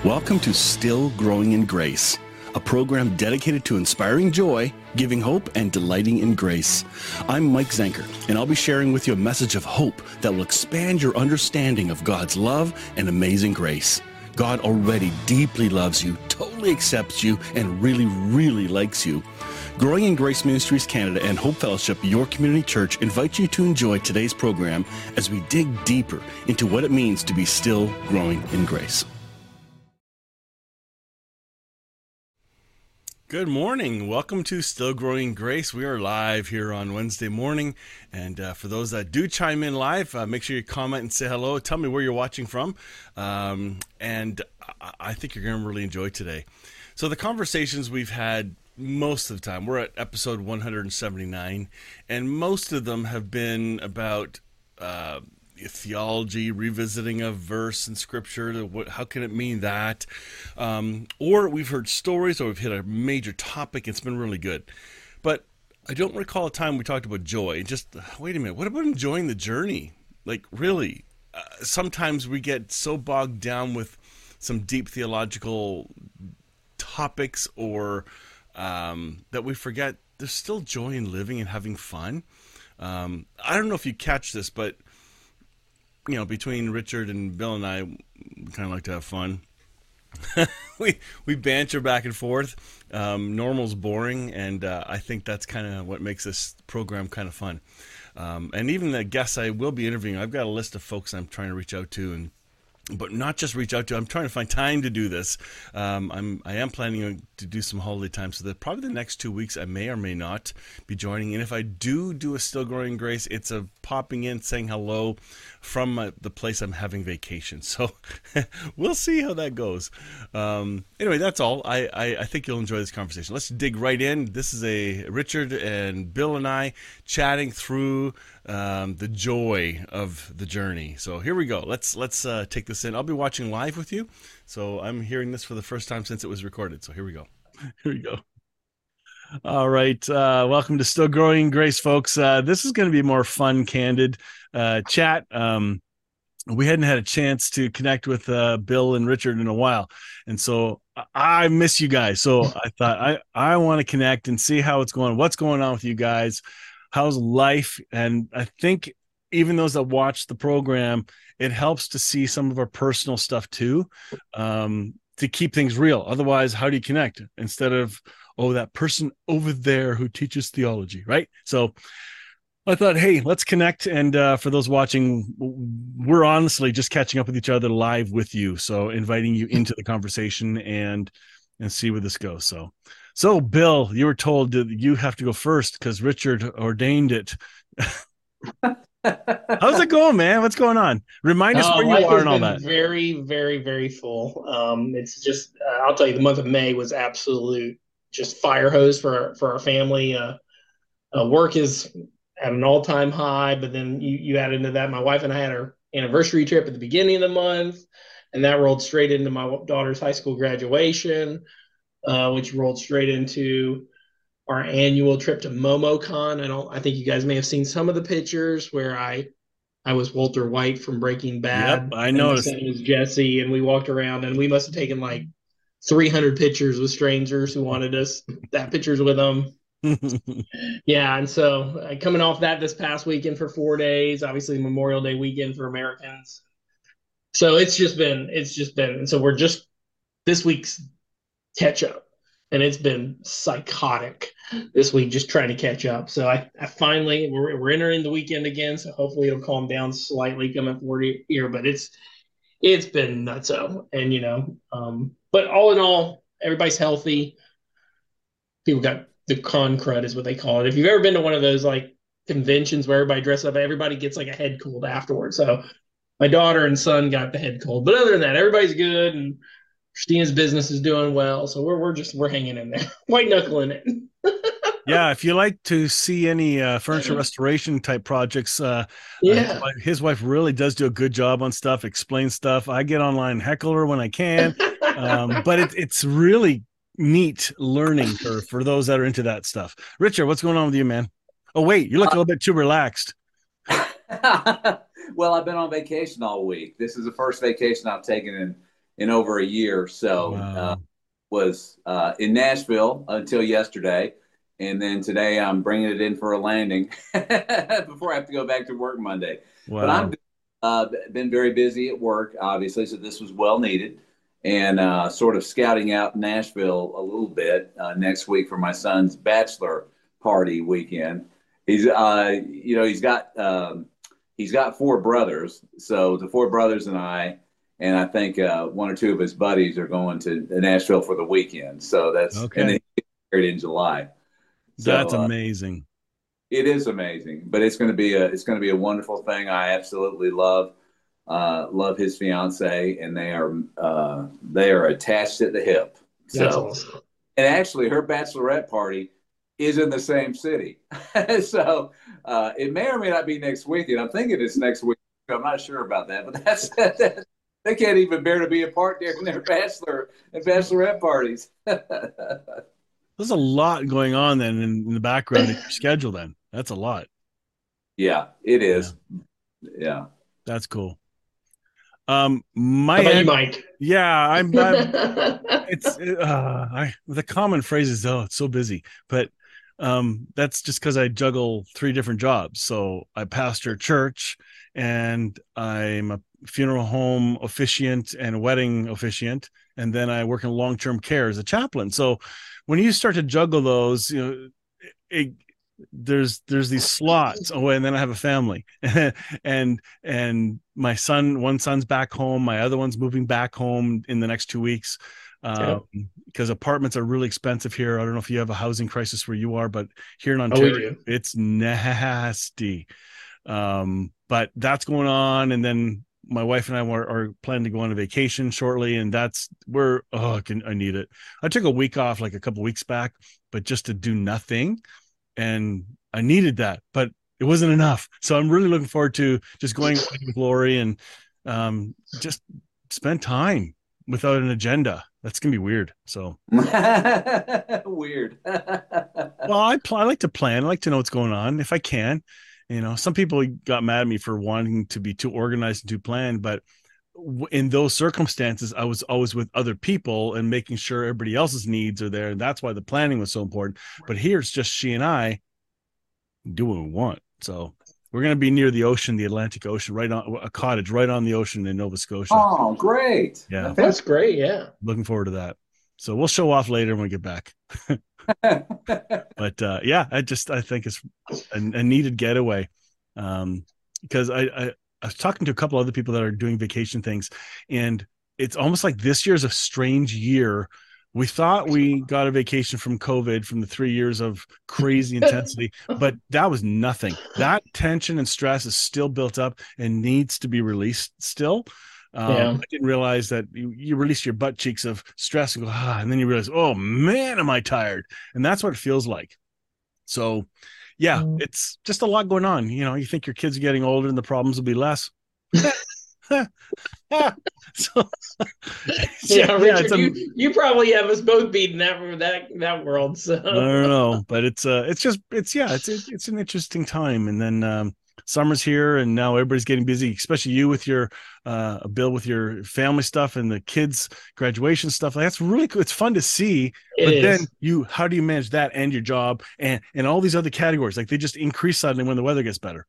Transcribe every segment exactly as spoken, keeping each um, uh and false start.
Welcome to Still Growing in Grace, a program dedicated to inspiring joy, giving hope, and delighting in grace. I'm Mike Zenker, and I'll be sharing with you a message of hope that will expand your understanding of God's love and amazing grace. God already deeply loves you, totally accepts you, and really, really likes you. Growing in Grace Ministries Canada and Hope Fellowship, your community church, invite you to enjoy today's program as we dig deeper into what it means to be still growing in grace. Good morning. Welcome to Still Growing Grace. We are live here on Wednesday morning. And uh, for those that do chime in live, uh, make sure you comment and say hello. Tell me where you're watching from. Um, and I-, I think you're going to really enjoy today. So the conversations we've had most of the time, we're at episode one hundred seventy-nine, and most of them have been about uh, theology, revisiting a verse in scripture. What, how can it mean that? Um, or we've heard stories, or we've hit a major topic. It's been really good. But I don't recall a time we talked about joy. Just, wait a minute, what about enjoying the journey? Like, really? Uh, sometimes we get so bogged down with some deep theological topics, or um, that we forget there's still joy in living and having fun. Um, I don't know if you catch this, but you know, between Richard and Bill and I, we kind of like to have fun. we we banter back and forth. Um, normal's boring, and uh, I think that's kind of what makes this program kind of fun. Um, and even the guests I will be interviewing, I've got a list of folks I'm trying to reach out to, and but not just reach out to. I'm trying to find time to do this. Um, I'm I am planning to do some holiday time, so that probably the next two weeks I may or may not be joining. And if I do do a Still Growing Grace, it's a popping in, saying hello from uh, the place I'm having vacation. So we'll see how that goes. Um, anyway, that's all. I, I I think you'll enjoy this conversation. Let's dig right in. This is a Richard and Bill and I chatting through um, the joy of the journey. So here we go. Let's let's uh, take this in. I'll be watching live with you, so I'm hearing this for the first time since it was recorded. So here we go. Here we go. All right. Uh, welcome to Still Growing Grace, folks. Uh, this is going to be a more fun, candid uh, chat. Um, we hadn't had a chance to connect with uh, Bill and Richard in a while, and so I miss you guys. So I thought I, I want to connect and see how it's going. What's going on with you guys? How's life? And I think even those that watch the program, it helps to see some of our personal stuff too, um, to keep things real. Otherwise, how do you connect? Instead of, oh, that person over there who teaches theology, right? So I thought, hey, let's connect. And uh, for those watching, we're honestly just catching up with each other live with you. So inviting you into the conversation and and see where this goes. So, so Bill, you were told that you have to go first because Richard ordained it. How's it going, man? What's going on? Remind us Oh, where you life are has and all been that. very, very, very full. Um, it's just, uh, I'll tell you, the month of May was absolute just fire hose for our, for our family. Uh, uh, work is at an all time high, but then you, you add into that, my wife and I had our anniversary trip at the beginning of the month, and that rolled straight into my daughter's high school graduation, uh, which rolled straight into our annual trip to MomoCon. I don't, I think you guys may have seen some of the pictures where I I was Walter White from Breaking Yep, Bad, I and my noticed. son was Jesse, and we walked around, and we must have taken like three hundred pictures with strangers who wanted us that pictures with them. Yeah, and so uh, coming off that this past weekend for four days, obviously Memorial Day weekend for Americans. So it's just been, it's just been, and so we're just this week's catch up, and it's been psychotic this week just trying to catch up. So I, I finally we're we're entering the weekend again, so hopefully it'll calm down slightly coming forward here. But it's it's been nutso, and you know, um, but all in all, everybody's healthy. People got the con crud is what they call it. If you've ever been to one of those like conventions where everybody dresses up, everybody gets like a head cold afterwards. So my daughter and son got the head cold, but other than that, everybody's good, and Christina's business is doing well. So we're we're just we're hanging in there, white knuckling it. Yeah, if you like to see any uh, furniture restoration type projects, uh, uh, his, Yeah. wife, his wife really does do a good job on stuff, explain stuff. I get online, heckle her when I can, um, but it, it's really neat learning for for those that are into that stuff. Richard, what's going on with you, man? Oh, wait, you look a little bit too relaxed. Well, I've been on vacation all week. This is the first vacation I've taken in in over a year. So uh, Wow. was uh, in Nashville until yesterday, and then today I'm bringing it in for a landing before I have to go back to work Monday. But I'm Wow. uh, been very busy at work, obviously, so this was well needed, and uh, sort of scouting out Nashville a little bit uh, next week for my son's bachelor party weekend. He's, uh, you know, he's got um, he's got four brothers, so the four brothers and I and I think uh, one or two of his buddies are going to Nashville for the weekend. So that's and Okay. then he gets married in July. So That's uh, amazing. it is amazing, but it's going to be a it's going to be a wonderful thing. I absolutely love uh, love his fiance, and they are uh, they are attached at the hip. That's So awesome. and actually, her bachelorette party is in the same city. So uh, it may or may not be next weekend. I'm thinking it's next week. I'm not sure about that, but that's that, they can't even bear to be apart during their bachelor and bachelorette parties. There's a lot going on then in, in the background in your schedule then. That's a lot. Yeah, it Yeah. is. Yeah. That's cool. Um, How my about you, end, Mike? yeah, I'm, I'm it's uh I the common phrase is, oh, it's so busy, but um that's just because I juggle three different jobs. So I pastor church, and I'm a funeral home officiant and a wedding officiant, and then I work in long-term care as a chaplain. So when you start to juggle those, you know, it, there's there's these slots. Oh, and then I have a family. and and my son, one son's back home, my other one's moving back home in the next two weeks, um, Yep. because apartments are really expensive here. I don't know if you have a housing crisis where you are, but here in Oh, we Ontario do. it's nasty. Um, but that's going on, and then my wife and I were, are planning to go on a vacation shortly, and that's where, oh, I, can, I need it. I took a week off like a couple weeks back, but just to do nothing, and I needed that, but it wasn't enough. So I'm really looking forward to just going with Lori and um, just spend time without an agenda. That's gonna be weird. So, Weird. well, I pl- I like to plan. I like to know what's going on if I can. You know, some people got mad at me for wanting to be too organized and too planned, but in those circumstances, I was always with other people and making sure everybody else's needs are there. And that's why the planning was so important. But here it's just she and I do what we want. So we're going to be near the ocean, the Atlantic Ocean, right on a cottage right on the ocean in Nova Scotia. Oh, great. Yeah, That's great. Yeah. looking forward to that. So we'll show off later when we get back. But uh, yeah, I just I think it's a, a needed getaway, um, because I, I I was talking to a couple other people that are doing vacation things, and it's almost like this year's a strange year. We thought we got a vacation from COVID, from the three years of crazy intensity, but that was nothing. That tension and stress is still built up and needs to be released still. Um, Yeah. I didn't realize that you, you release your butt cheeks of stress and go, ah, and then you realize, oh man, am I tired? And that's what it feels like. So, yeah, it's just a lot going on. You know, you think your kids are getting older and the problems will be less. So, yeah, Yeah, yeah, it's Richard, a, you you probably have us both beaten that that that world. I don't So know, but it's uh, it's just it's yeah, it's it, it's an interesting time, and then um, summer's here, and now everybody's getting busy, especially you with your uh, Bill with your family stuff and the kids' graduation stuff. Like, that's really cool. It's fun to see, it but then is. you, how do you manage that and your job and and all these other categories? Like, they just increase suddenly when the weather gets better.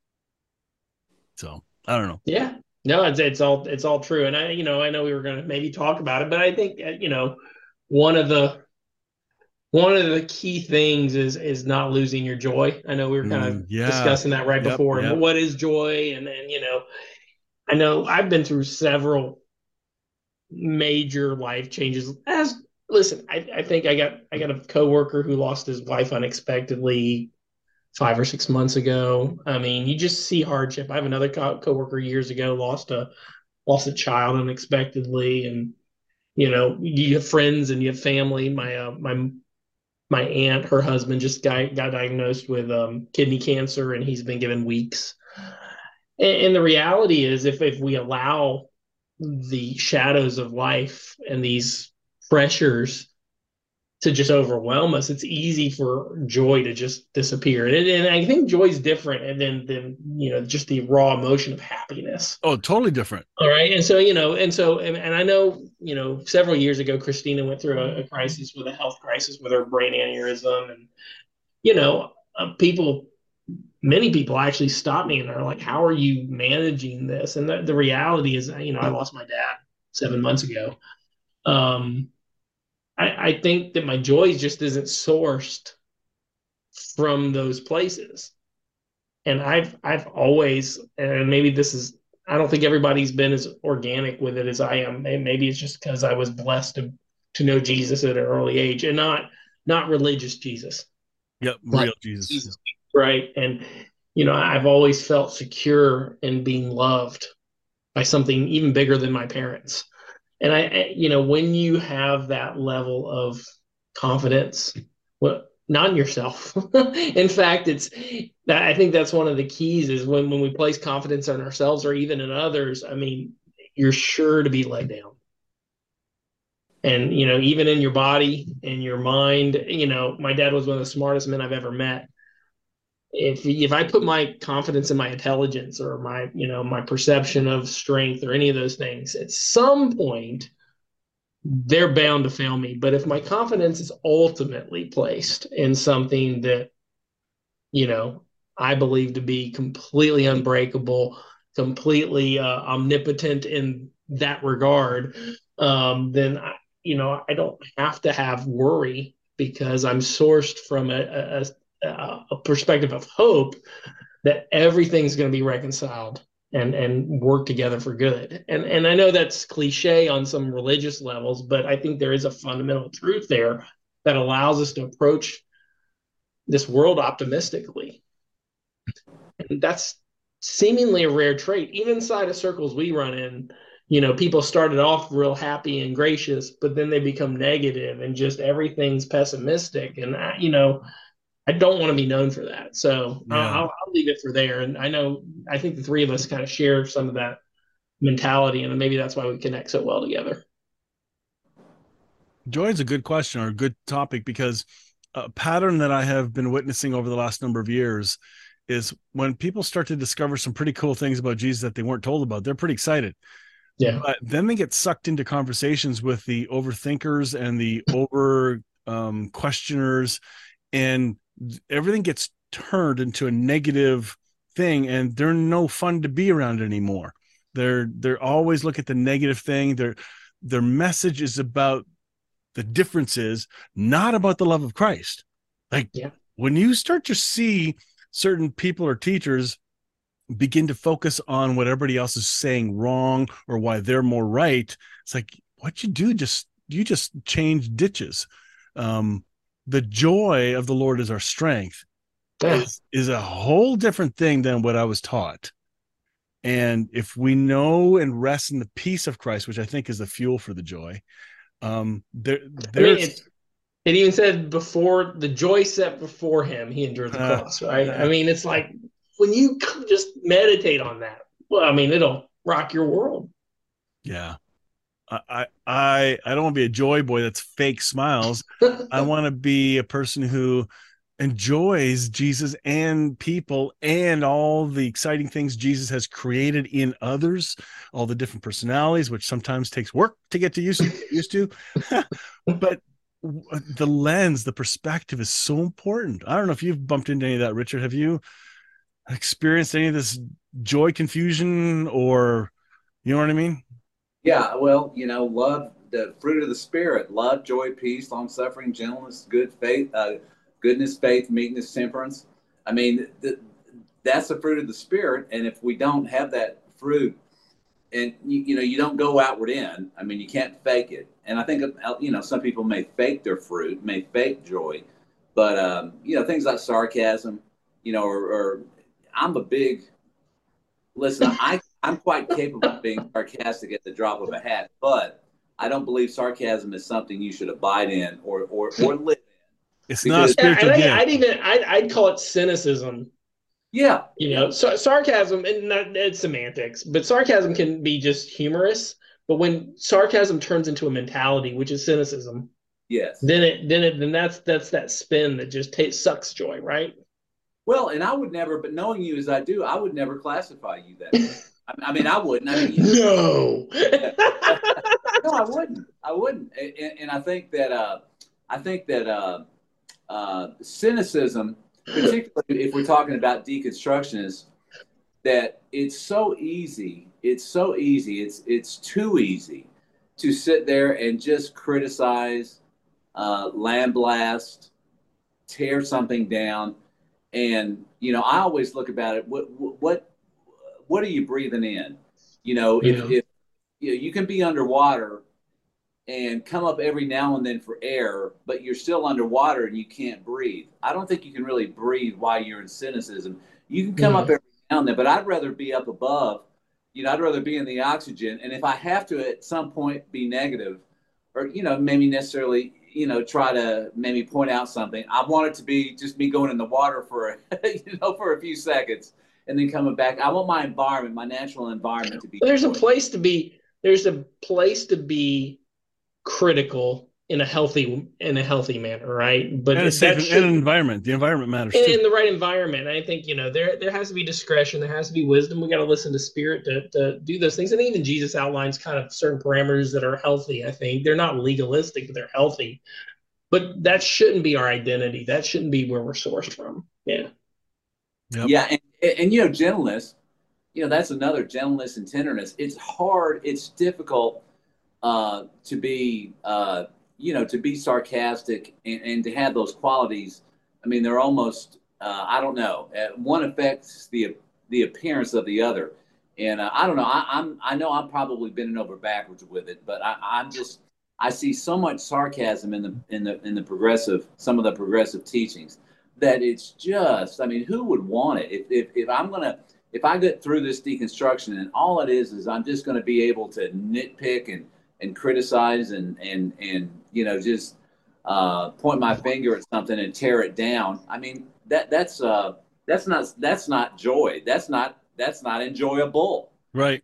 So I don't know. Yeah. No, it's it's all it's all true. And I, you know, I know we were going to maybe talk about it, but I think uh, you know, one of the one of the key things is is not losing your joy. I know we were kind of Mm, yeah. discussing that right Yep. before. And Yep. what is joy? And then, you know, I know I've been through several major life changes. As listen, I, I think I got I got a coworker who lost his wife unexpectedly five or six months ago. I mean, you just see hardship. I have another co- coworker years ago lost a lost a child unexpectedly, and you know, you have friends and you have family. My uh, my my aunt, her husband just got got diagnosed with um, kidney cancer, and he's been given weeks. And, and the reality is, if if we allow the shadows of life and these pressures to just overwhelm us. It's easy for joy to just disappear. And, and I think joy is different than, than, you know, just the raw emotion of happiness. Oh, totally different. All right. And so, you know, and so, and, and I know, you know, several years ago, Christina went through a, a crisis with a health crisis with her brain aneurysm. And, you know, uh, people, many people actually stop me and are like, how are you managing this? And the, the reality is, you know, I lost my dad seven months ago. Um, I, I think that my joy just isn't sourced from those places. And I've I've always, and maybe this is, I don't think everybody's been as organic with it as I am. Maybe it's just because I was blessed to to know Jesus at an early age, and not not religious Jesus. Yep, Like real Jesus. Jesus, right? And you know, I've always felt secure in being loved by something even bigger than my parents. And I, you know, when you have that level of confidence, well, not in yourself. In fact, it's that I think that's one of the keys is when, when we place confidence in ourselves or even in others, I mean, you're sure to be let down. And, you know, even in your body, in your mind, you know, my dad was one of the smartest men I've ever met. If if I put my confidence in my intelligence or my, you know, my perception of strength or any of those things, at some point they're bound to fail me. But if my confidence is ultimately placed in something that, you know, I believe to be completely unbreakable, completely uh, omnipotent in that regard, um, then I, you know, I don't have to have worry because I'm sourced from a, a, a perspective of hope that everything's going to be reconciled and and work together for good. And and I know that's cliche on some religious levels, but I think there is a fundamental truth there that allows us to approach this world optimistically. And that's seemingly a rare trait. Even inside of circles we run in, you know, people started off real happy and gracious, but then they become negative and just everything's pessimistic. And, I, you know, I don't want to be known for that. So yeah. I'll, I'll leave it for there. And I know, I think the three of us kind of share some of that mentality, and maybe that's why we connect so well together. Joy is a good question or a good topic, because a pattern that I have been witnessing over the last number of years is when people start to discover some pretty cool things about Jesus that they weren't told about, they're pretty excited. Yeah. But then they get sucked into conversations with the overthinkers and the over um, questioners, and everything gets turned into a negative thing, and they're no fun to be around anymore. They're they're always look at the negative thing. Their their message is about the differences, not about the love of Christ. Like yeah. when you start to see certain people or teachers begin to focus on what everybody else is saying wrong or why they're more right, it's like, what you do, just you just change ditches. Um, the joy of the Lord is our strength yeah. is, is a whole different thing than what I was taught. And if we know and rest in the peace of Christ, which I think is the fuel for the joy, um, there, there's. I mean, it, it even said before the joy set before him, he endured the uh, cross, right? Uh, I mean, it's like when you just meditate on that, well, I mean, it'll rock your world. Yeah. I, I, I don't want to be a joy boy that's fake smiles. I want to be a person who enjoys Jesus and people and all the exciting things Jesus has created in others, all the different personalities, which sometimes takes work to get to used to, used to. But the lens, the perspective is so important. I don't know if you've bumped into any of that, Richard. Have you experienced any of this joy confusion, or, you know what I mean? Yeah, well, you know, love, the fruit of the Spirit, love, joy, peace, long-suffering, gentleness, good faith, uh, goodness, faith, meekness, temperance. I mean, th- that's the fruit of the Spirit. And if we don't have that fruit, and, you, you know, you don't go outward in, I mean, you can't fake it. And I think, you know, some people may fake their fruit, may fake joy, but, um, you know, things like sarcasm, you know, or, or I'm a big, listen, I, I'm quite capable of being sarcastic at the drop of a hat, but I don't believe sarcasm is something you should abide in or, or, or live in. It's not a spiritual gift. I'd even, I'd, I'd call it cynicism. Yeah. You know, so, sarcasm, and not, it's semantics, but sarcasm can be just humorous. But when sarcasm turns into a mentality, which is cynicism, Yes. then it then it then that's that's that spin that just takes sucks joy, right? Well, and I would never, but knowing you as I do, I would never classify you that way. I, I mean, I wouldn't. I mean, you, No. no, I wouldn't. I wouldn't. And, and I think that uh, I think that uh, uh, cynicism, particularly if we're talking about deconstructionists, that it's so easy. It's so easy. It's it's too easy to sit there and just criticize, uh, lambaste, tear something down. And you know, I always look about it. What what what are you breathing in? You know, if Yeah. if you know, you can be underwater and come up every now and then for air, but you're still underwater and you can't breathe. I don't think you can really breathe while you're in cynicism. You can come Yeah. up every now and then, but I'd rather be up above. You know, I'd rather be in the oxygen. And if I have to at some point be negative, or you know, maybe necessarily, you know, try to maybe point out something, I want it to be just me going in the water for you know for a few seconds and then coming back. I want my environment, my natural environment, to be Well, there's a joy. place to be there's a place to be critical in a healthy in a healthy manner, right? But And a safe that and an should environment. The environment matters in, too. in the right environment. I think, you know, there there has to be discretion, there has to be wisdom. We got to listen to spirit to, to do those things. And even Jesus outlines kind of certain parameters that are healthy. I think they're not legalistic, but they're healthy. But that shouldn't be our identity. That shouldn't be where we're sourced from. Yeah. Yep. Yeah, and, and you know, gentleness, you know, that's another gentleness and tenderness. It's hard, it's difficult uh, to be, uh, you know, to be sarcastic and, and to have those qualities. I mean, they're almost, uh, I don't know, uh, one affects the the appearance of the other. And uh, I don't know, I, I'm, I know I'm probably bending over backwards with it, but I, I'm just, I see so much sarcasm in the in the in the progressive, some of the progressive teachings, that it's just, I mean, who would want it? If if, if I'm gonna if I get through this deconstruction and all it is is I'm just going to be able to nitpick and and criticize and and and you know just uh, point my finger at something and tear it down. I mean that that's uh, that's not that's not joy. That's not that's not enjoyable. Right.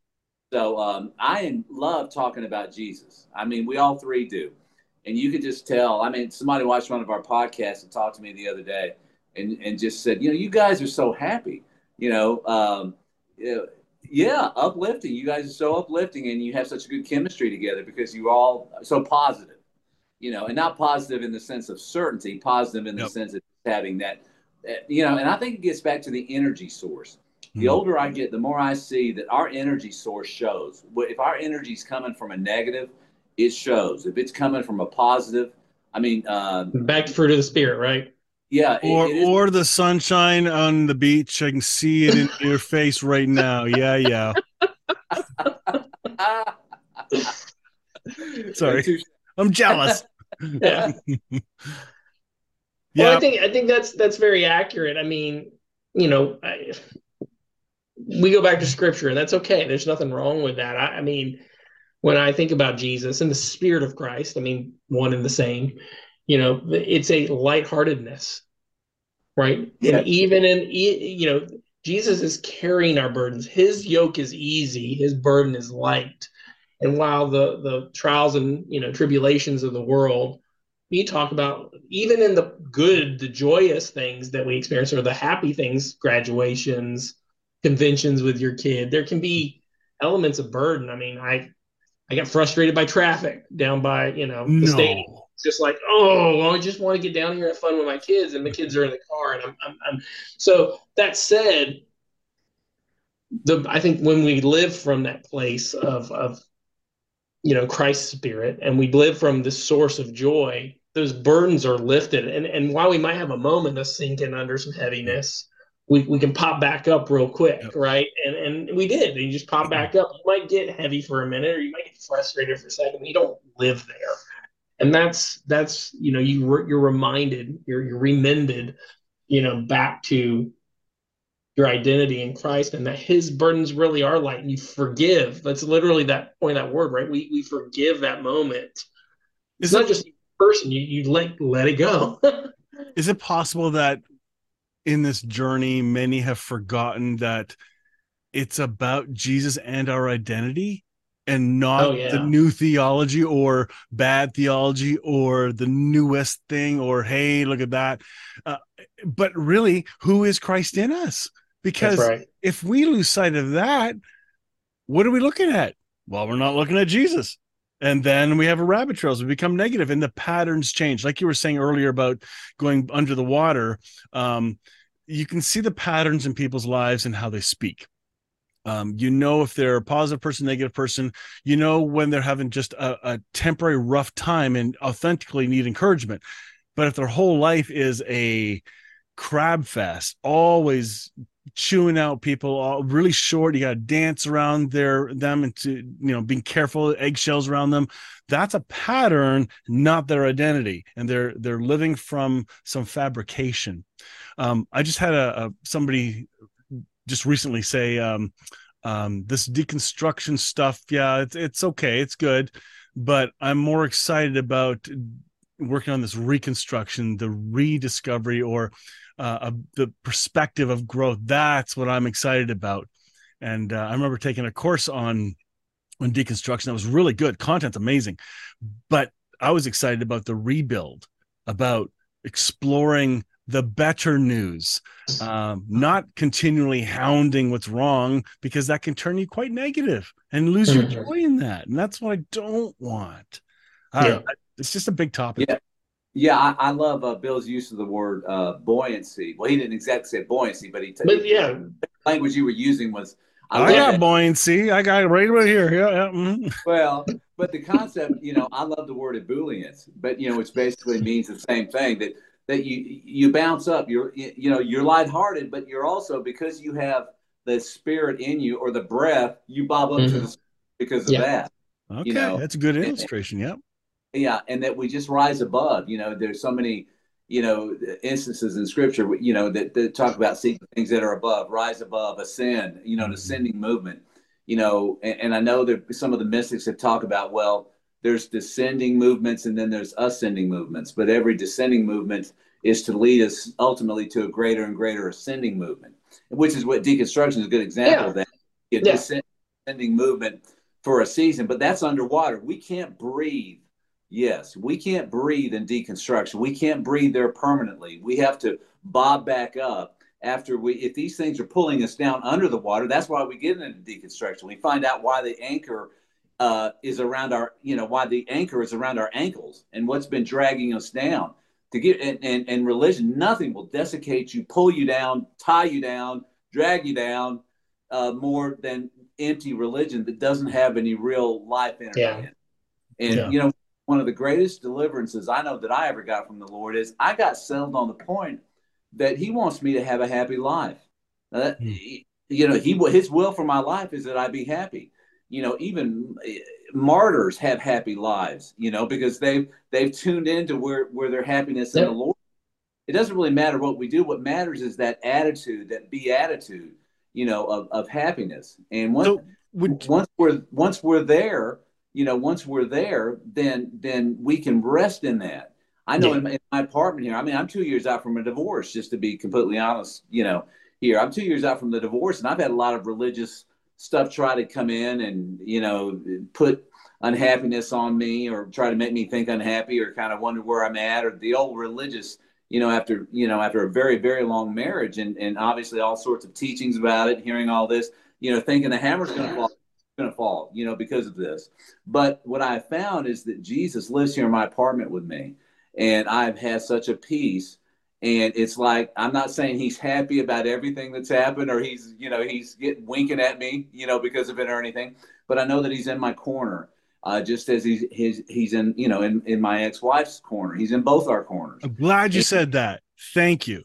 So um, I love talking about Jesus. I mean, we all three do. And you could just tell. I mean, somebody watched one of our podcasts and talked to me the other day and, and just said, you know, you guys are so happy. You know, um, you know, yeah, uplifting. You guys are so uplifting and you have such a good chemistry together because you all are so positive, you know, and not positive in the sense of certainty, positive in the Yep. sense of having that, that, you know, and I think it gets back to the energy source. The Mm. older I get, the more I see that our energy source shows. If our energy is coming from a negative, it shows. If it's coming from a positive, I mean, uh, Back to fruit of the spirit, right? yeah, it, Or it is. or the sunshine on the beach. I can see it in your face right now. Yeah, yeah. Sorry. Touche. I'm jealous. Yeah. Yeah. Well, I think I think that's that's very accurate. I mean, you know, I, we go back to scripture, and that's okay. There's nothing wrong with that. I, I mean, when I think about Jesus and the Spirit of Christ, I mean, one and the same. You know, it's a lightheartedness, right? Yeah. And even in, you know, Jesus is carrying our burdens. His yoke is easy. His burden is light. And while the the trials and, you know, tribulations of the world, we talk about, even in the good, the joyous things that we experience, or the happy things, graduations, conventions with your kid, there can be elements of burden. I mean, I I got frustrated by traffic down by, you know, the No. stadium. It's just like, oh, I just want to get down here and have fun with my kids, and the kids are in the car, and I'm, I'm, I'm. So that said, the I think when we live from that place of of you know Christ's Spirit, and we live from this source of joy, those burdens are lifted, and and while we might have a moment of sinking under some heaviness, we, we can pop back up real quick, Yep. right? And and we did. And you just pop back up. You might get heavy for a minute, or you might get frustrated for a second. But you don't live there, and that's that's you know you re- you're reminded, you're you're reminded, you know, back to your identity in Christ, and that His burdens really are light. And you forgive. That's literally that point of that word, right? We we forgive that moment. It's Is not it just a person. You you let let it go. is it possible that in this journey many have forgotten that it's about Jesus and our identity? and not Oh yeah. the new theology or bad theology or the newest thing or, hey, look at that. Uh, but really, who is Christ in us? That's Because right. if we lose sight of that, what are we looking at? Well, we're not looking at Jesus. And then we have a rabbit trails. We become negative, and the patterns change. Like you were saying earlier about going under the water, um, you can see the patterns in people's lives and how they speak. Um, you know if they're a positive person, negative person. You know when they're having just a, a temporary rough time and authentically need encouragement. But if their whole life is a crab fest, always chewing out people, all really short, you got to dance around their them and to, you know, being careful, eggshells around them. That's a pattern, not their identity, and they're they're living from some fabrication. Um, I just had a, a somebody just recently say, um, um, this deconstruction stuff, yeah, it's it's okay, it's good, but I'm more excited about working on this reconstruction, the rediscovery, or uh, of the perspective of growth. That's what I'm excited about. And uh, I remember taking a course on on deconstruction that was really good. Content's amazing, but I was excited about the rebuild, about exploring the better news, um, not continually hounding what's wrong, because that can turn you quite negative and lose your Mhm. joy in that. And that's what I don't want. I don't Yeah. know. It's just a big topic. Yeah. Yeah, I, I love uh, Bill's use of the word uh, buoyancy. Well, he didn't exactly say buoyancy, but he, t- But he yeah, the language you were using was, I I love yeah, got that. buoyancy. I got it right over here. Yeah, yeah. Mhm. Well, but the concept, you know, I love the word ebullience, but you know, which basically means the same thing, that that you you bounce up. You're you know you're lighthearted, but you're also, because you have the spirit in you, or the breath, you bob up to hmm the because of yeah, that. You Okay, know, that's a good and, illustration. Yep. yeah, and that we just rise above. You know, there's so many, you know, instances in Scripture, you know, that, that talk about seeking things that are above, rise above, ascend. You know, an Mhm. ascending movement. You know, and, and I know that some of the mystics have talked about, well, there's descending movements and then there's ascending movements, but every descending movement is to lead us ultimately to a greater and greater ascending movement, which is what deconstruction is a good example of yeah, that. A yeah, descending movement for a season, but that's underwater. We can't breathe. Yes, we can't breathe in deconstruction. We can't breathe there permanently. We have to bob back up after we, if these things are pulling us down under the water. That's why we get into deconstruction. We find out why the anchor uh, is around our, you know, why the anchor is around our ankles and what's been dragging us down. To get and, and, and religion, nothing will desiccate you, pull you down, tie you down, drag you down uh, more than empty religion that doesn't have any real life energy yeah, in it. And yeah, you know, one of the greatest deliverances I know that I ever got from the Lord is I got settled on the point that He wants me to have a happy life. Uh, Hmm. you know, He His will for my life is that I be happy. You know, even eh, martyrs have happy lives. You know, because they've they've tuned into where where their happiness in the yep, Lord. It doesn't really matter what we do. What matters is that attitude, that beatitude, you know, of, of happiness. And once So would once we're once we're there, you know, once we're there, then then we can rest in that. I know yeah, in, in my apartment here. I mean, I'm two years out from a divorce, just to be completely honest. You know, here I'm two years out from the divorce, and I've had a lot of religious stuff try to come in and you know put unhappiness on me, or try to make me think unhappy, or kind of wonder where I'm at, or the old religious, you know, after you know after a very very long marriage, and and obviously all sorts of teachings about it, hearing all this, you know, thinking the hammer's going to fall, going to fall, you know, because of this. But what I found is that Jesus lives here in my apartment with me, and I've had such a peace. And it's like, I'm not saying he's happy about everything that's happened, or he's, you know, he's getting winking at me, you know, because of it or anything. But I know that he's in my corner, uh, just as he's his, he's in, you know, in, in my ex-wife's corner. He's in both our corners. I'm glad you And, said that. Thank you.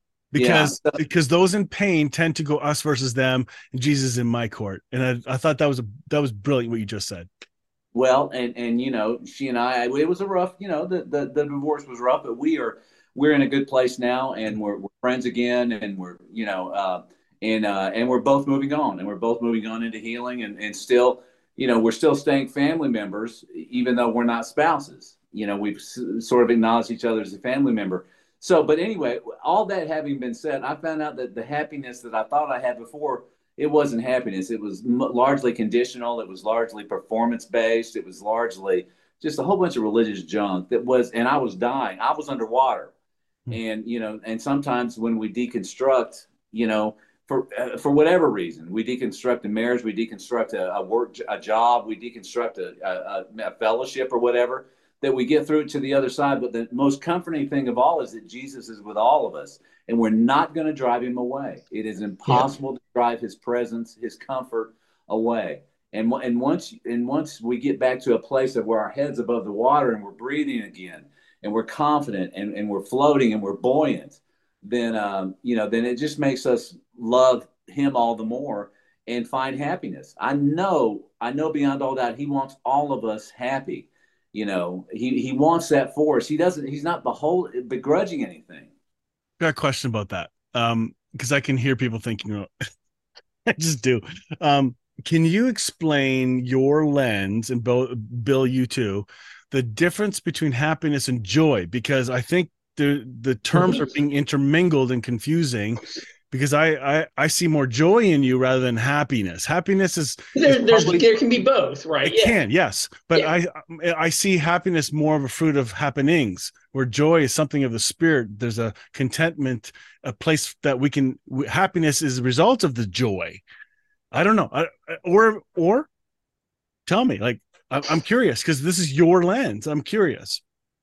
yeah. Because because those in pain tend to go us versus them, and Jesus in my court. And I, I thought that was a that was brilliant what you just said. Well, and and you know, she and I, it was a rough, you know, the the, the divorce was rough, but we are we're in a good place now, and we're, we're friends again, and we're you know, uh, and uh, and we're both moving on, and we're both moving on into healing, and and still, you know, we're still staying family members, even though we're not spouses. You know, we've s- sort of acknowledged each other as a family member. So, but anyway, all that having been said, I found out that the happiness that I thought I had before it wasn't happiness. It was m- largely conditional. It was largely performance based. It was largely just a whole bunch of religious junk that was, and I was dying. I was underwater. And, you know, and sometimes when we deconstruct, you know, for, uh, for whatever reason, we deconstruct a marriage, we deconstruct a, a work, a job, we deconstruct a, a, a fellowship or whatever, that we get through to the other side. But the most comforting thing of all is that Jesus is with all of us, and we're not going to drive him away. It is impossible yeah. to drive his presence, his comfort away. And, and once and once we get back to a place of where our head's above the water and we're breathing again, and we're confident and, and we're floating and we're buoyant, then um, you know, then it just makes us love him all the more and find happiness. I know, I know beyond all that, he wants all of us happy. You know, he, he wants that for us. He doesn't, he's not behold, begrudging anything. Got a question about that. Um, because I can hear people thinking, oh, I just do. Um, can you explain your lens, and Bill, Bill, you too, the difference between happiness and joy? Because I think the the terms are being intermingled and confusing, because I, I, I see more joy in you rather than happiness. Happiness is, there, is there's, probably, there can be both, right? It yeah. can, yes. But yeah. I I see happiness more of a fruit of happenings, where joy is something of the spirit. There's a contentment, a place that we can, happiness is a result of the joy. I don't know. I, or, or tell me, like, I'm curious, because this is your lens. I'm curious.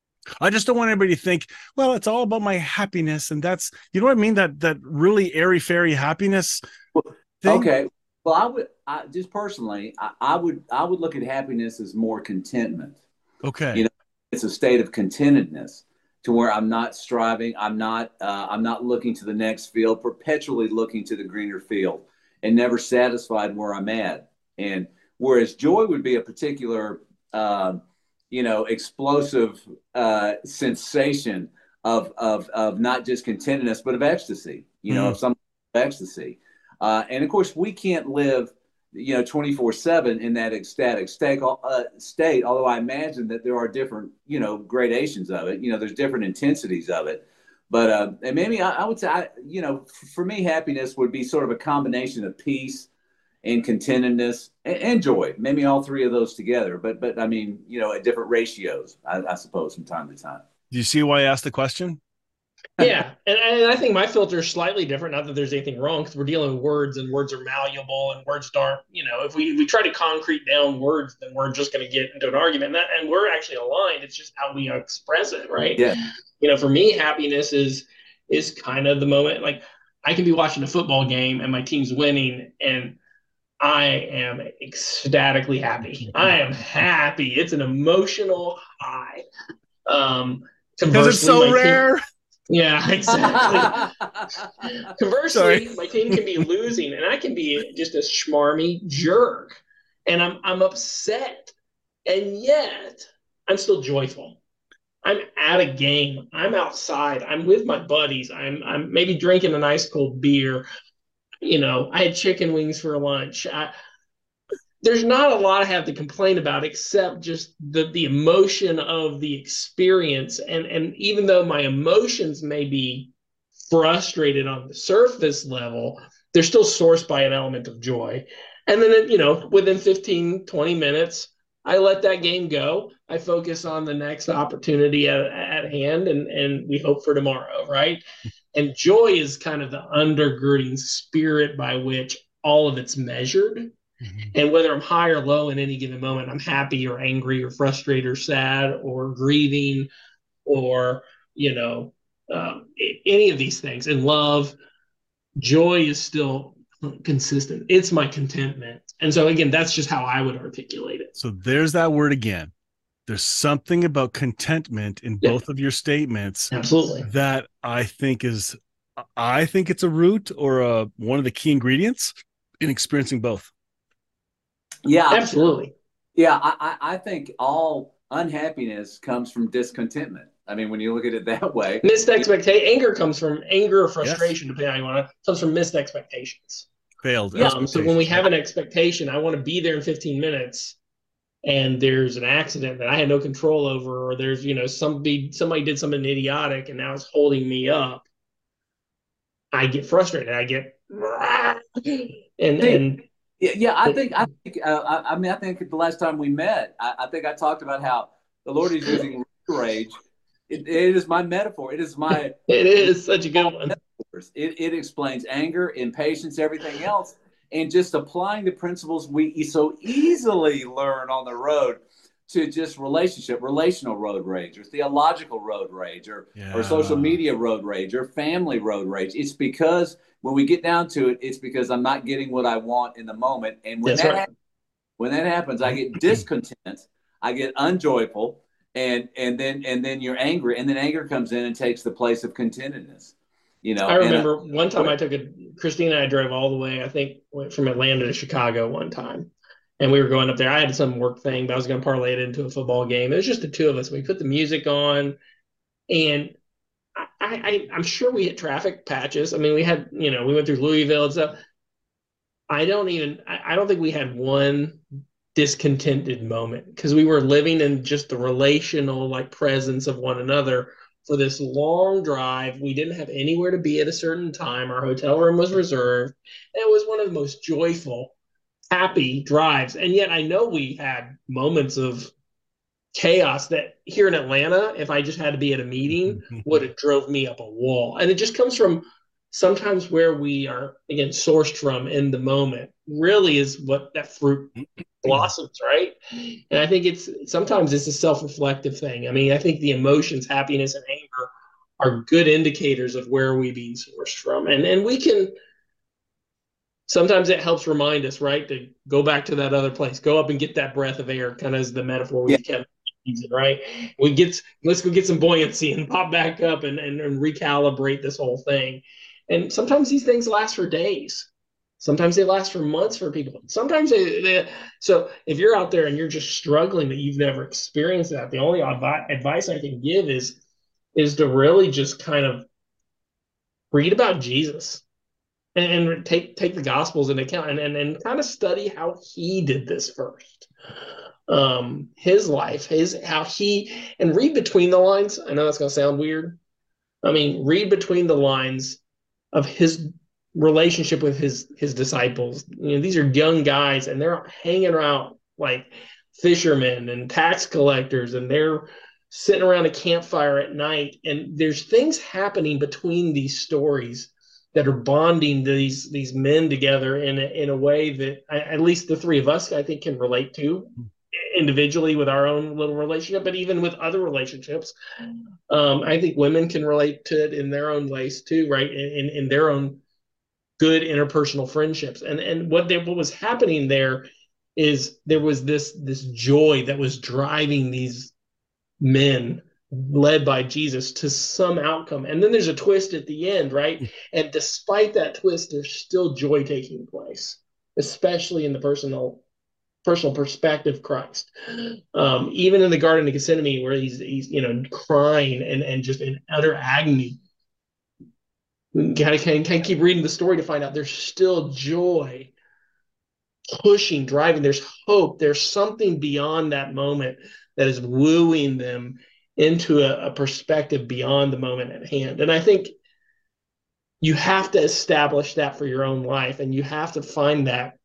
I just don't want anybody to think, well, it's all about my happiness. And that's, you know what I mean? That, that really airy fairy happiness thing. Okay. Well, I would, I, just personally, I, I would, I would look at happiness as more contentment. Okay. You know, it's a state of contentedness, to where I'm not striving. I'm not, uh, I'm not looking to the next field, perpetually looking to the greener field, and never satisfied where I'm at. And whereas joy would be a particular, um, you know, explosive uh, sensation of, of, of not just contentedness, but of ecstasy, you know, mm. of some ecstasy. Uh, and of course, we can't live, you know, twenty-four seven in that ecstatic state, uh, state, although I imagine that there are different, you know, gradations of it. You know, there's different intensities of it. But uh, and maybe I, I would say, I, you know, for me, happiness would be sort of a combination of peace and contentedness and, and joy, maybe all three of those together. But, but I mean, you know, at different ratios, I, I suppose, from time to time. Do you see why I asked the question? Yeah, and, and I think my filter is slightly different. Not that there's anything wrong, because we're dealing with words, and words are malleable, and words aren't, you know, if we, if we try to concrete down words, then we're just going to get into an argument. And, that, and we're actually aligned. It's just how we express it, right? Yeah. You know, for me, happiness is is kind of the moment. Like, I can be watching a football game and my team's winning, and I am ecstatically happy. I am happy. It's an emotional high. Um, because it's so rare. Team, yeah, exactly. Conversely, Sorry. my team can be losing, and I can be just a schmarmy jerk, and I'm I'm upset, and yet I'm still joyful. I'm at a game. I'm outside. I'm with my buddies. I'm I'm maybe drinking a nice cold beer. You know, I had chicken wings for lunch. I, there's not a lot I have to complain about, except just the, the emotion of the experience. And, and even though my emotions may be frustrated on the surface level, they're still sourced by an element of joy. And then, you know, within fifteen, twenty minutes, I let that game go. I focus on the next opportunity at, at hand, and, and we hope for tomorrow, right? And joy is kind of the undergirding spirit by which all of it's measured. Mm-hmm. And whether I'm high or low in any given moment, I'm happy or angry or frustrated or sad or grieving or, you know, um, any of these things. In love, joy is still consistent. It's my contentment. And so, again, that's just how I would articulate it. So there's that word again. There's something about contentment in yeah. both of your statements. Absolutely. That I think is, I think it's a root or a, one of the key ingredients in experiencing both. Yeah, absolutely. Yeah, I, I think all unhappiness comes from discontentment. I mean, when you look at it that way, missed expectation, anger comes from anger or frustration, yes. depending on how you want to. Comes from missed expectations. Failed. Um, so when we have an expectation, I want to be there in fifteen minutes, and there's an accident that I had no control over, or there's, you know, somebody somebody did something idiotic, and now it's holding me up. I get frustrated. I get, And See, and yeah, yeah, I think I think uh, I, I mean I think the last time we met, I, I think I talked about how the Lord is using rage. It, it is my metaphor. It is my it is such a good one. metaphors. It, it explains anger, impatience, everything else, and just applying the principles we so easily learn on the road to just relationship, relational road rage, or theological road rage, or or social Yeah. media road rage, or family road rage. It's because when we get down to it, it's because I'm not getting what I want in the moment, and when That's that right. happens, when that happens, I get discontent, I get unjoyful, and and then and then you're angry, and then anger comes in and takes the place of contentedness, you I know. And uh, remember one time I took a Christine and I drove all the way, I think went from Atlanta to Chicago one time. And we were going up there. I had some work thing, but I was going to parlay it into a football game. It was just the two of us. We put the music on, and I, I, I'm sure we hit traffic patches. I mean, we had, you know, we went through Louisville and stuff. I don't even, I, I don't think we had one discontented moment because we were living in just the relational like presence of one another for this long drive. We didn't have anywhere to be at a certain time. Our hotel room was reserved. And it was one of the most joyful, happy drives. And yet I know we had moments of chaos that here in Atlanta, if I just had to be at a meeting, would have drove me up a wall. And it just comes from sometimes where we are again sourced from in the moment really is what that fruit blossoms, right? And I think it's sometimes it's a self-reflective thing. I mean, I think the emotions, happiness and anger are good indicators of where we being sourced from. And and we can sometimes it helps remind us, right, to go back to that other place, go up and get that breath of air, kind of as the metaphor yeah, we've kept using, right? We get let's go get some buoyancy and pop back up and, and, and recalibrate this whole thing. And sometimes these things last for days. Sometimes they last for months for people. Sometimes they, they so if you're out there and you're just struggling that you've never experienced that, the only advi- advice I can give is is to really just kind of read about Jesus and, and take take the gospels into account and, and and kind of study how he did this first, um his life, his how he and read between the lines. I know that's going to sound weird. I mean, read between the lines of his relationship with his his disciples. You know, these are young guys and they're hanging around like fishermen and tax collectors, and they're sitting around a campfire at night, and there's things happening between these stories that are bonding these these men together in a, in a way that I, at least the three of us I think can relate to individually with our own little relationship, but even with other relationships. Um, I think women can relate to it in their own ways too, right? In, in their own good interpersonal friendships. And and what they, what was happening there is there was this this joy that was driving these men led by Jesus to some outcome. And then there's a twist at the end, right? And despite that twist, there's still joy taking place, especially in the personal personal perspective of Christ. Um, even in the Garden of Gethsemane, where he's he's you know crying and and just in utter agony. Gotta can, can keep reading the story to find out there's still joy pushing, driving. There's hope. There's something beyond that moment that is wooing them into a, a perspective beyond the moment at hand. And I think you have to establish that for your own life, and you have to find that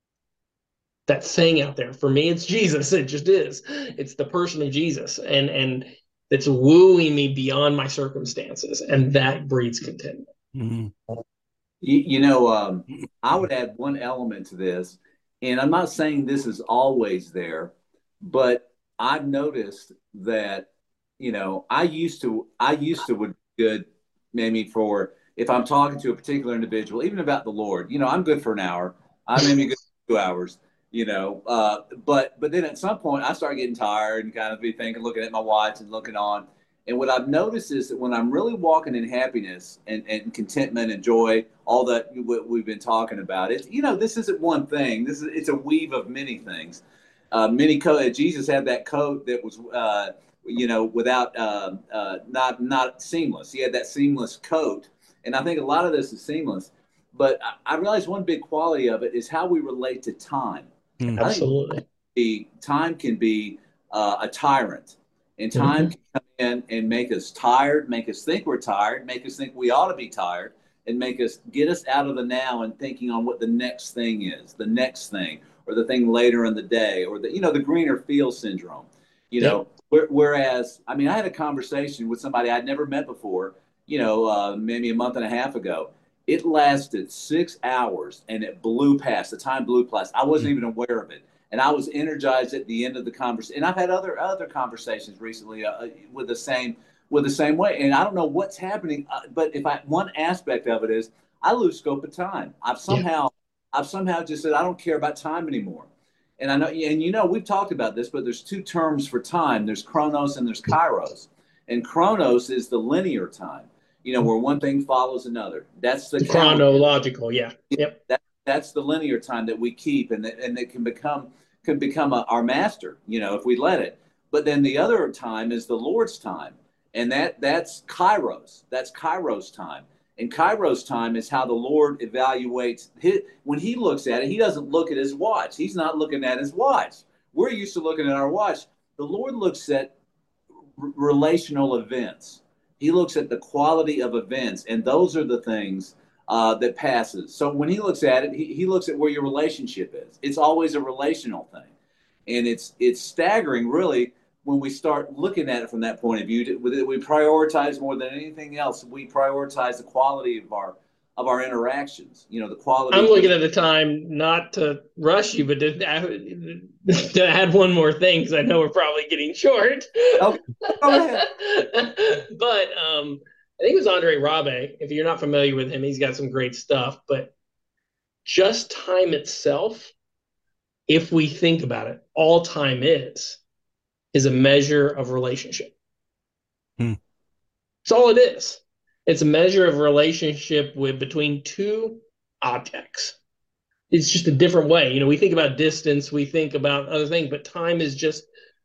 that thing out there. For me, it's Jesus. It just is. It's the person of Jesus, and and it's wooing me beyond my circumstances, and that breeds contentment. Mm-hmm. you, you know, um, I would add one element to this, and I'm not saying this is always there, but I've noticed that, you know, I used to, I used to would be good maybe for if I'm talking to a particular individual, even about the Lord, you know, I'm good for an hour. I may be good for two hours, you know, uh, but but then at some point I start getting tired and kind of be thinking, looking at my watch and looking on. And what I've noticed is that when I'm really walking in happiness and, and contentment and joy, all that what we've been talking about, it's, you know, this isn't one thing. This is, it's a weave of many things. Uh, many coat. Jesus had that coat that was, uh, you know, without, uh, uh, not, not seamless. He had that seamless coat. And I think a lot of this is seamless. But I, I realize one big quality of it is how we relate to time. Mm-hmm. I think Absolutely. the time can be uh, a tyrant, and time Mm-hmm. can come in and make us tired, make us think we're tired, make us think we ought to be tired, and make us get us out of the now and thinking on what the next thing is, the next thing, or the thing later in the day, or the, you know, the greener field syndrome, you know, yep. Whereas, I mean, I had a conversation with somebody I'd never met before, you know, uh, maybe a month and a half ago. It lasted six hours and it blew past. The time blew past. I wasn't even aware of it. And I was energized at the end of the conversation. And I've had other other conversations recently uh, with the same with the same way. And I don't know what's happening, uh, but if I one aspect of it is I lose scope of time. I've somehow yeah. I've somehow just said I don't care about time anymore. And I know, and you know, we've talked about this, but there's two terms for time. There's chronos and there's kairos. And chronos is the linear time, you know, where one thing follows another. That's the chronological, yeah. Yep. That, that's the linear time that we keep, and that, and it can become can become a, our master, you know, if we let it. But then the other time is the Lord's time, and that that's kairos. That's kairos time. And kairos time is how the Lord evaluates his, when he looks at it, he doesn't look at his watch. He's not looking at his watch. We're used to looking at our watch. The Lord looks at r- relational events. He looks at the quality of events, and those are the things uh, that passes. So when he looks at it, he, he looks at where your relationship is. It's always a relational thing. And it's it's staggering, really, when we start looking at it from that point of view. We prioritize more than anything else. We prioritize the quality of our of our interactions. You know, the quality. I'm looking at the time, not to rush you, but to, to add one more thing, because I know we're probably getting short. Okay. Go ahead. But um, I think it was Andre Rabe. If you're not familiar with him, he's got some great stuff. But just time itself, if we think about it, all time is. is a measure of relationship. Hmm. That's all it is. It's a measure of relationship with between two objects. It's just a different way. You know, we think about distance, we think about other things, but time is just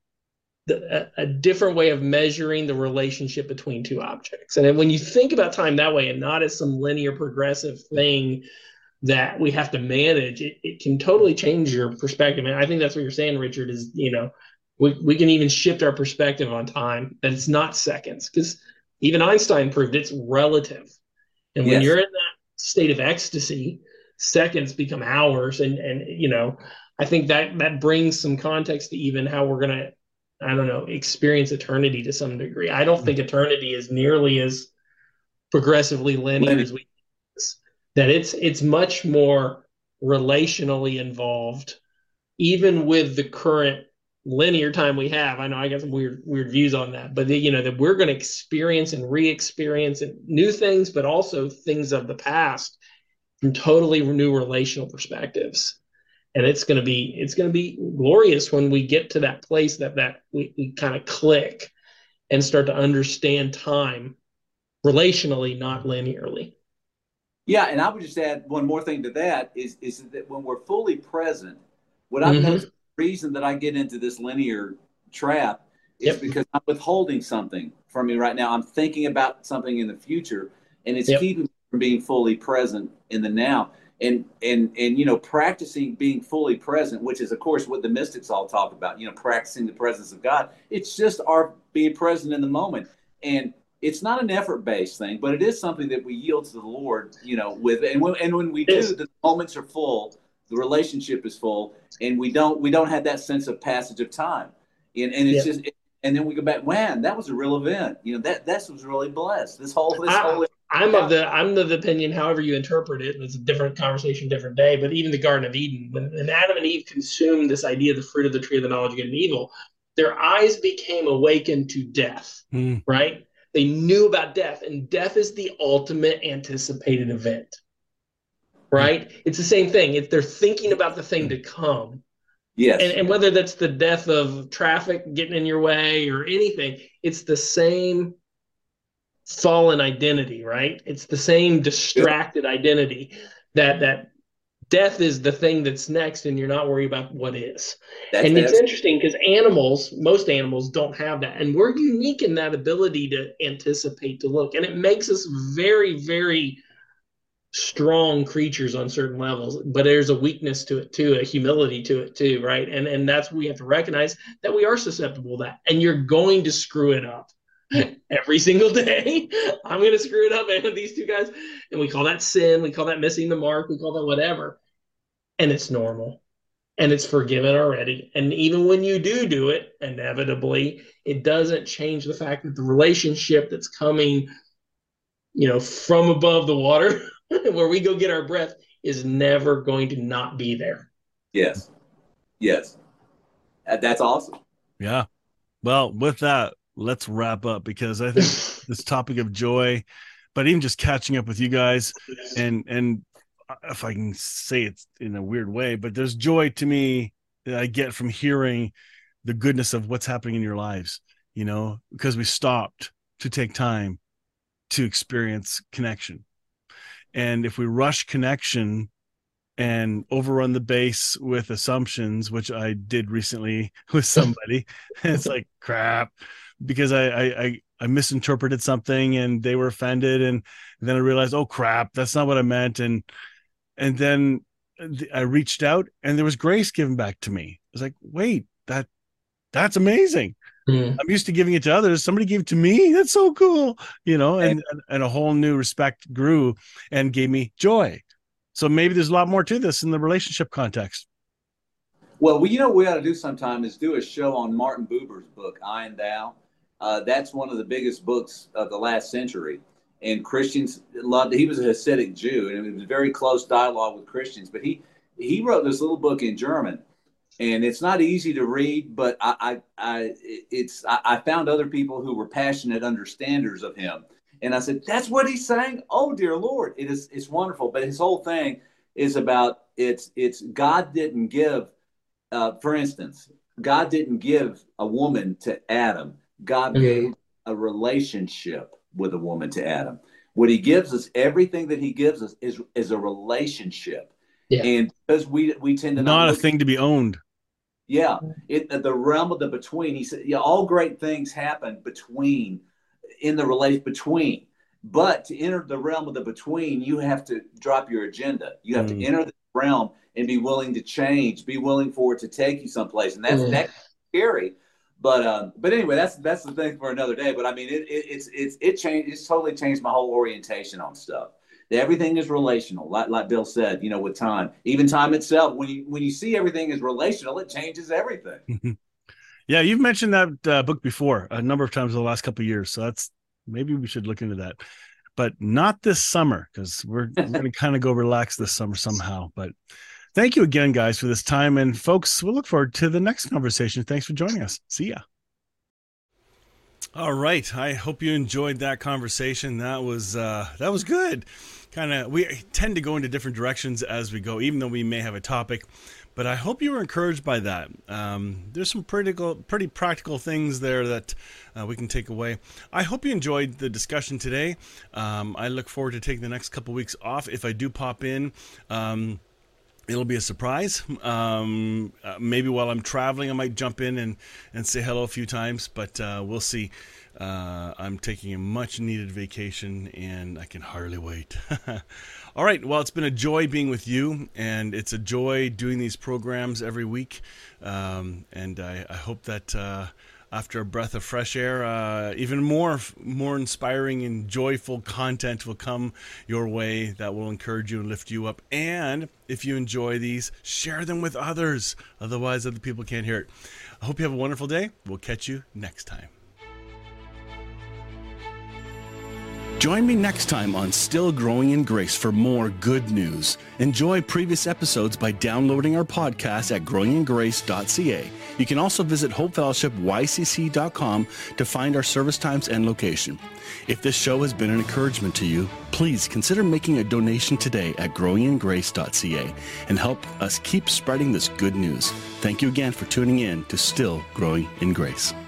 the, a, a different way of measuring the relationship between two objects. And then when you think about time that way and not as some linear progressive thing that we have to manage, it, it can totally change your perspective. And I think that's what you're saying, Richard, is, you know, We we can even shift our perspective on time, that it's not seconds, because even Einstein proved it's relative. And when Yes. you're in that state of ecstasy, seconds become hours. And, and you know, I think that that brings some context to even how we're going to, I don't know, experience eternity to some degree. I don't think eternity is nearly as progressively linear Linear. as we that it's it's much more relationally involved, even with the current linear time we have. I know I got some weird weird views on that, but the, you know, that we're going to experience and re-experience and new things, but also things of the past from totally new relational perspectives. And it's going to be it's going to be glorious when we get to that place that that we, we kind of click and start to understand time relationally, not linearly. Yeah, and I would just add one more thing to that is is that when we're fully present, what I've Mm-hmm. noticed, the reason that I get into this linear trap is Yep. because I'm withholding something from me right now. I'm thinking about something in the future, and it's Yep. keeping me from being fully present in the now. And and and you know, practicing being fully present, which is of course what the mystics all talk about. You know, practicing the presence of God. It's just our being present in the moment, and it's not an effort-based thing, but it is something that we yield to the Lord. You know, with and when and when we do, Yes. the moments are full, the relationship is full, and we don't we don't have that sense of passage of time. And and it's Yep. just, and then we go back, man, that was a real event. You know, that that was really blessed. This whole this I, whole I'm of the I'm of the opinion, however you interpret it, and it's a different conversation, different day. But even the Garden of Eden, when, when Adam and Eve consumed this idea of the fruit of the tree of the knowledge of good and evil, their eyes became awakened to death. Hmm. Right? They knew about death, and death is the ultimate anticipated event. Right? It's the same thing. If they're thinking about the thing to come, yes, and, and whether that's the death of traffic getting in your way or anything, it's the same fallen identity, right? It's the same distracted identity that that death is the thing that's next, and you're not worried about what is. that's And it's that's interesting because animals, most animals don't have that. And we're unique in that ability to anticipate, to look. And it makes us very, very strong creatures on certain levels, but there's a weakness to it too, a humility to it too, right? And and that's what we have to recognize, that we are susceptible to that, and you're going to screw it up. every single day. I'm going to screw it up, man. These two guys, and we call that sin. We call that missing the mark. We call that whatever. And it's normal. And it's forgiven already. And even when you do do it, inevitably, it doesn't change the fact that the relationship that's coming, you know, from above the water, where we go get our breath, is never going to not be there. Yes. Yes. That's awesome. Yeah. Well, with that, let's wrap up, because I think this topic of joy, but even just catching up with you guys, and, and if I can say it in a weird way, but there's joy to me that I get from hearing the goodness of what's happening in your lives, you know, because we stopped to take time to experience connection. And if we rush connection and overrun the base with assumptions, which I did recently with somebody, it's like crap, because I, I, I, I misinterpreted something and they were offended. And then I realized, oh crap, that's not what I meant. And, and then I reached out and there was grace given back to me. I was like, wait, that, that's amazing. Mm. I'm used to giving it to others. Somebody gave it to me. That's so cool. You know, and, and, and a whole new respect grew and gave me joy. So maybe there's a lot more to this in the relationship context. Well, we, you know, what we ought to do sometime is do a show on Martin Buber's book, I and Thou. Uh, that's one of the biggest books of the last century. And Christians loved it. He was a Hasidic Jew, and it was a very close dialogue with Christians. But he, he wrote this little book in German. And it's not easy to read, but I, I, I it's I, I found other people who were passionate understanders of him, and I said, "That's what he's saying." Oh, dear Lord, it is it's wonderful. But his whole thing is about it's it's God didn't give, uh, for instance, God didn't give a woman to Adam. God mm-hmm. gave a relationship with a woman to Adam. What He gives us, everything that He gives us, is is a relationship. Yeah. And because we we tend to not, not a thing to be owned. Yeah, it, the realm of the between. He said, yeah, all great things happen between, in the relation between. But to enter the realm of the between, you have to drop your agenda. You have mm. to enter the realm and be willing to change, be willing for it to take you someplace, and that's mm. that's scary. But um, but anyway, that's that's the thing for another day. But I mean, it, it it's it's it changed. It's totally changed my whole orientation on stuff. Everything is relational, like like Bill said, you know, with time, even time itself. When you when you see everything is relational, it changes everything. Yeah, you've mentioned that uh, book before a number of times in the last couple of years, so that's maybe we should look into that, but not this summer, because we're, we're going to kind of go relax this summer somehow. But thank you again, guys, for this time, and folks, we'll look forward to the next conversation. Thanks for joining us. See ya. All right. I hope you enjoyed that conversation. That was uh, that was good. Kind of, we tend to go into different directions as we go, even though we may have a topic. But I hope you were encouraged by that. Um, there's some pretty, pretty practical things there that uh, we can take away. I hope you enjoyed the discussion today. Um, I look forward to taking the next couple weeks off. If I do pop in, um, it'll be a surprise. Um, uh, maybe while I'm traveling, I might jump in and, and say hello a few times, but uh, we'll see. Uh, I'm taking a much needed vacation and I can hardly wait. All right. Well, it's been a joy being with you, and it's a joy doing these programs every week. Um, and I, I hope that uh, after a breath of fresh air, uh, even more, more inspiring and joyful content will come your way that will encourage you and lift you up. And if you enjoy these, share them with others. Otherwise, other people can't hear it. I hope you have a wonderful day. We'll catch you next time. Join me next time on Still Growing in Grace for more good news. Enjoy previous episodes by downloading our podcast at growing in grace dot c a. You can also visit hope fellowship y c c dot com to find our service times and location. If this show has been an encouragement to you, please consider making a donation today at growing in grace dot c a and help us keep spreading this good news. Thank you again for tuning in to Still Growing in Grace.